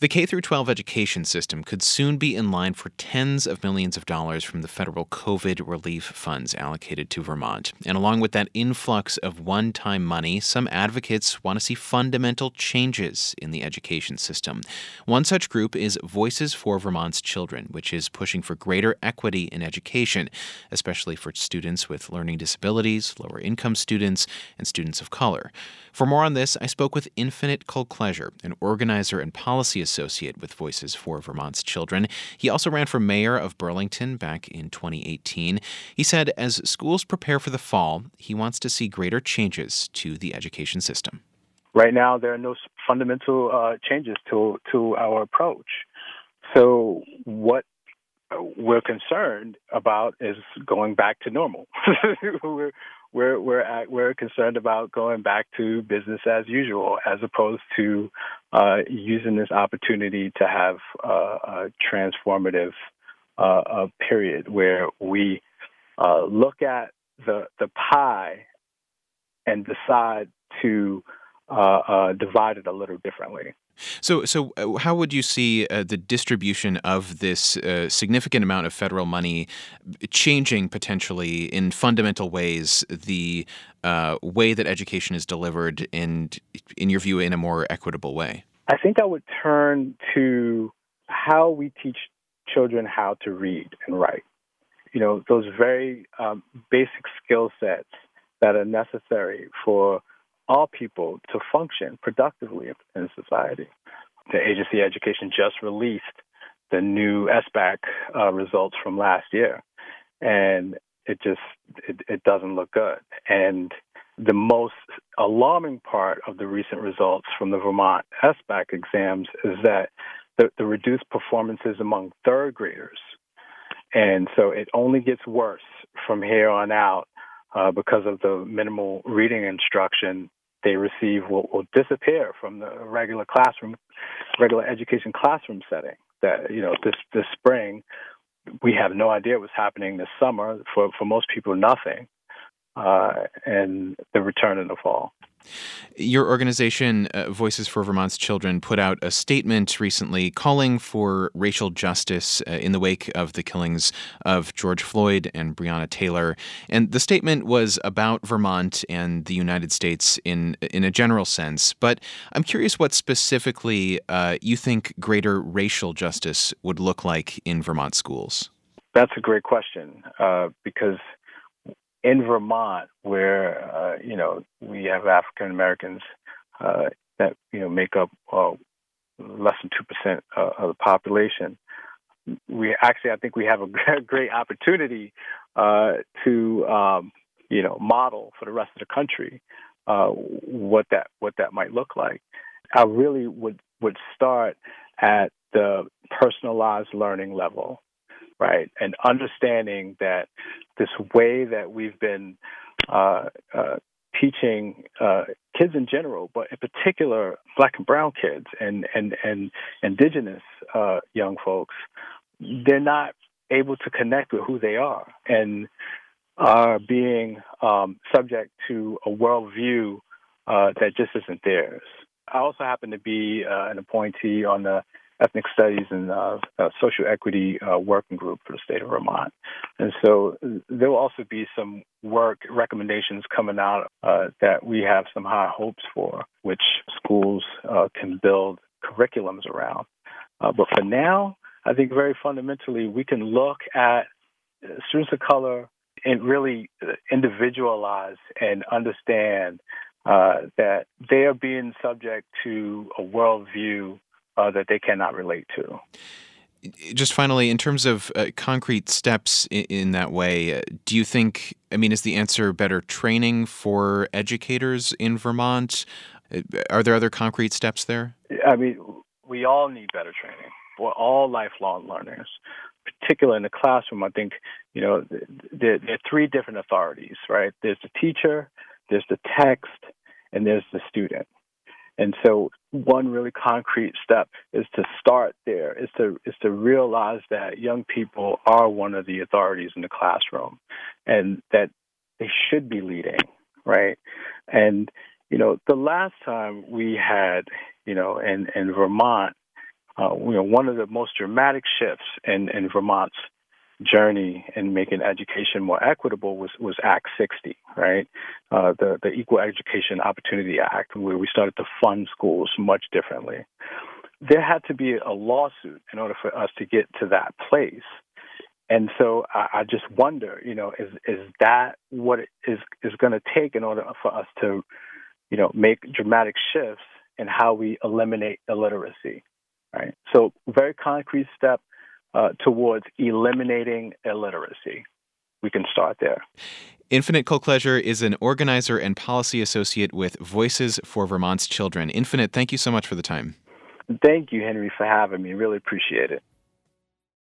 The K through 12 education system could soon be in line for tens of millions of dollars from the federal COVID relief funds allocated to Vermont. And along with that influx of one-time money, some advocates want to see fundamental changes in the education system. One such group is Voices for Vermont's Children, which is pushing for greater equity in education, especially for students with learning disabilities, lower income students, and students of color. For more on this, I spoke with Infinite Colcleasure, an organizer and policy associate with Voices for Vermont's Children. He also ran for mayor of Burlington back in 2018. He said as schools prepare for the fall, he wants to see greater changes to the education system. Right now, there are no fundamental changes to our approach. So what we're concerned about is going back to normal. We're concerned about going back to business as usual, as opposed to using this opportunity to have a transformative period where we look at the pie and decide to divide it a little differently. So how would you see the distribution of this significant amount of federal money changing potentially in fundamental ways the way that education is delivered and, in your view, in a more equitable way? I think I would turn to how we teach children how to read and write. You know, those very basic skill sets that are necessary for all people to function productively in society. The Agency of Education just released the new SBAC results from last year, and it doesn't look good. And the most alarming part of the recent results from the Vermont SBAC exams is that the reduced performances among third graders. And so it only gets worse from here on out because of the minimal reading instruction they receive will disappear from the regular education classroom setting. That, you know, this spring, we have no idea what's happening this summer. For most people, nothing. And the return in the fall. Your organization, Voices for Vermont's Children, put out a statement recently calling for racial justice in the wake of the killings of George Floyd and Breonna Taylor. And the statement was about Vermont and the United States in a general sense. But I'm curious what specifically you think greater racial justice would look like in Vermont schools. That's a great question because in Vermont, where we have African Americans that make up less than 2% of the population, I think we have a great opportunity to model for the rest of the country what that might look like. I really would start at the personalized learning level. Right, and understanding that this way that we've been teaching kids in general, but in particular Black and brown kids and indigenous young folks, they're not able to connect with who they are and are being subject to a worldview that just isn't theirs. I also happen to be an appointee on the Ethnic Studies and Social Equity Working Group for the state of Vermont. And so there will also be some work recommendations coming out that we have some high hopes for, which schools can build curriculums around. But for now, I think very fundamentally, we can look at students of color and really individualize and understand that they are being subject to a worldview that they cannot relate to. Just finally, in terms of concrete steps in that way, do you think, is the answer better training for educators in Vermont? Are there other concrete steps there? We all need better training. We're all lifelong learners, particularly in the classroom. I think, there are three different authorities, right? There's the teacher, there's the text, and there's the student. And so one really concrete step is to start there, is to realize that young people are one of the authorities in the classroom and that they should be leading, right? And, the last time we had, in Vermont, One of the most dramatic shifts in Vermont's journey in making education more equitable was Act 60, right? The Equal Education Opportunity Act, where we started to fund schools much differently. There had to be a lawsuit in order for us to get to that place. And so I just wonder, is that what it is going to take in order for us to, make dramatic shifts in how we eliminate illiteracy, right? So very concrete step towards eliminating illiteracy. We can start there. Infinite Colcleasure is an organizer and policy associate with Voices for Vermont's Children. Infinite, thank you so much for the time. Thank you, Henry, for having me. Really appreciate it.